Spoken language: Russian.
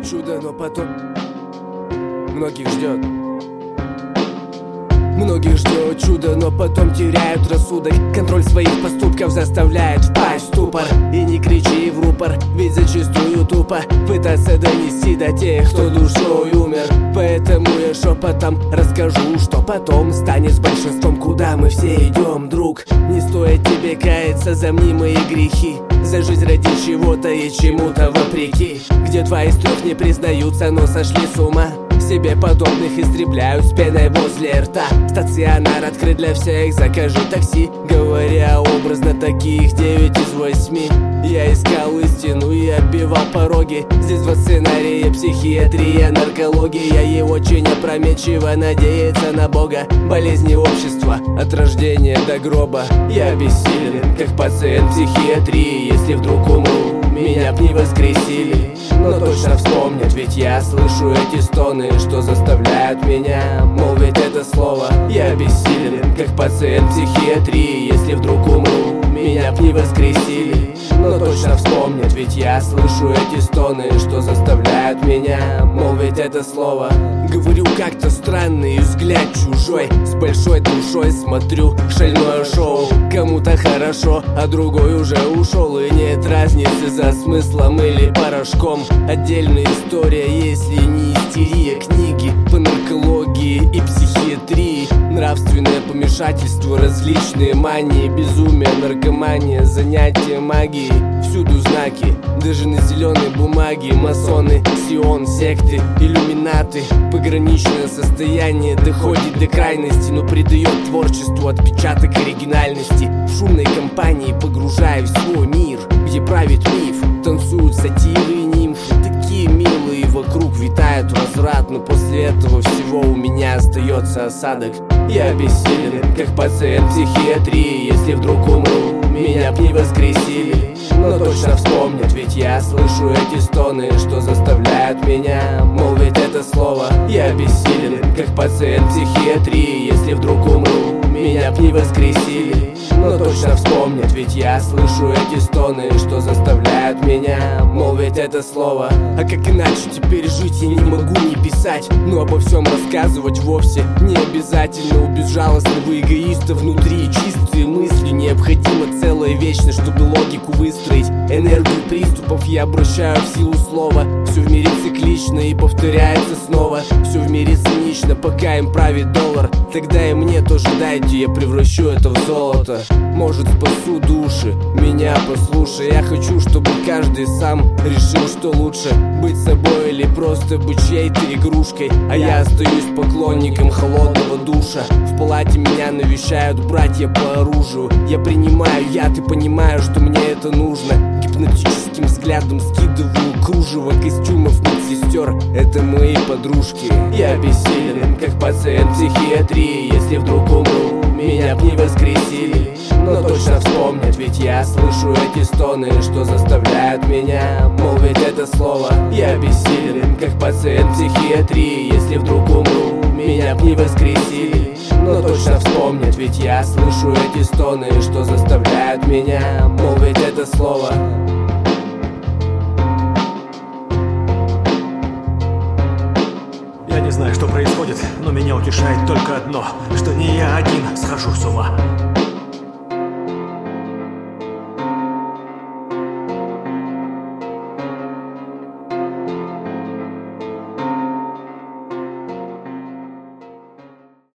чудо, но потом многих ждет. Многих ждет чудо, но потом теряют рассудок. Контроль своих поступков заставляет впасть в ступор. И не кричи в рупор, ведь зачастую тупо пытаться донести до тех, кто душой умер. Поэтому я шепотом расскажу, что потом станет с большинством, куда мы все идем, друг. Не стоит тебе каяться за мнимые грехи, за жизнь ради чего-то и чему-то вопреки. Где 2 из 3 не признаются, но сошли с ума. Себе подобных истребляют с пеной возле рта. Стационар открыт для всех, закажи такси. Говоря образно, таких 9 из 8. Я искал истину и оббивал пороги. Здесь 2 сценария: психиатрия, наркология. И очень опрометчиво надеяться на Бога. Болезни общества от рождения до гроба. Я бессилен, как пациент психиатрии. Если вдруг умру, меня б не воскресили, но точно вспомнят, ведь я слышу эти стоны, что заставляют меня молвить это слово. Я бессилен, как пациент психиатрии. Если вдруг умру, меня б не воскресили, но точно вспомнят, ведь я слышу эти стоны, что заставляют меня молвить это слово. Говорю как-то странно и взгляд чужой, с большой душой смотрю шальное шоу. Кому-то хорошо, а другой уже ушел. И нет разницы за смыслом или порошком. Отдельная история, если не истерия. Книги по наркологии и психиатрии. Нравственное помешательство, различные мании. Безумие, наркомания, занятия магией. Всюду знаки, даже на зеленой бумаге. Масоны, сион, секты, иллюминаты. Пограничное состояние доходит до крайности, но придает творчеству отпечаток оригинальности. В шумной компании погружая в свой мир, где правит миф, танцуют сатиры и нимфы. Такие милые вокруг витают разврат, но после этого всего у меня остается осадок. Я бессилен, как пациент психиатрии. Если вдруг умру, меня б не воскресили, но точно вспомнят, ведь я слышу эти стоны, что заставляют меня молвить это слово. Я бессилен, как пациент психиатрии. Если вдруг умру, меня б не воскресили, но точно вспомнят, ведь я слышу эти стоны, что заставляют меня молвить это слово. А как иначе теперь жить, я не могу не писать, но обо всем рассказывать вовсе не обязательно. У безжалостного эгоиста внутри чистые мысли. Необходима целая вечность, чтобы логику выстроить. Энергию приступов я обращаю в силу слова. Все в мире циклично и повторяется снова. Все в мире цинично, пока им правит доллар. Тогда и мне тоже дайте, я превращу это в золото. Может, спасу души, меня послушай. Я хочу, чтобы каждый сам решил, что лучше: быть собой или просто быть чьей-то игрушкой. А я остаюсь поклонником холодного душа. В палате меня навещают братья по оружию. Я принимаю яд и понимаю, что мне это нужно. Гипнотическим взглядом скидываю кружево костюмов медсестер. Это мои подружки. Я бессилен, как пациент психиатрии. Если вдруг умру, меня б не воскресили, но точно вспомнят, ведь я слышу эти стоны, что заставляют меня молвить это слово. Я бессилен, как пациент психиатрии. Если вдруг умру, меня б не воскресили, но точно вспомнят, ведь я слышу эти стоны, что заставляют меня молвить это слово. Я не знаю, что происходит, но меня утешает только одно: что не я один схожу с ума.